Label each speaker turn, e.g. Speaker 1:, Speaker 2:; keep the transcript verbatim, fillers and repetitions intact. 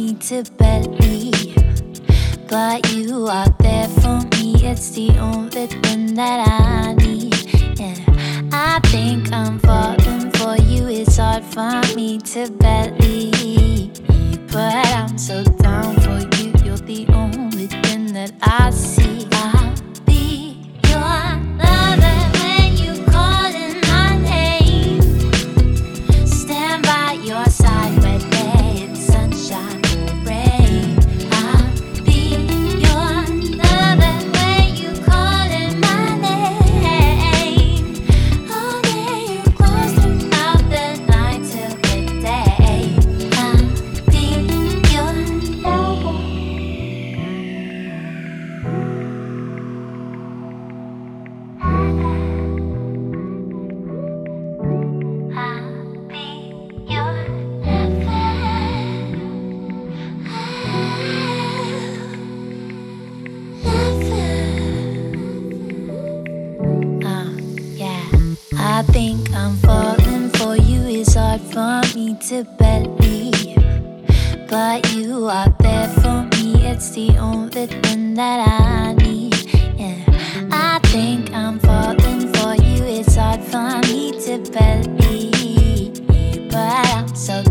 Speaker 1: me to believe, but you are there for me. It's the only thing that I need. Yeah, I think I'm falling for you. It's hard for me to believe, but I'm so down for you. You're the only thing that I see. I'll be your lover when you calling my name. Stand by your side when it's sunshine or rain. I'll be your lover when you calling my name. All day you're close throughout the night till the day. I'll be your lover. I'll be your Uh, yeah, I think I'm falling for you. It's hard for me to believe, but you are there for me. It's the only thing that I need. Yeah, I think I'm falling for you. It's hard for me to believe, but I'm so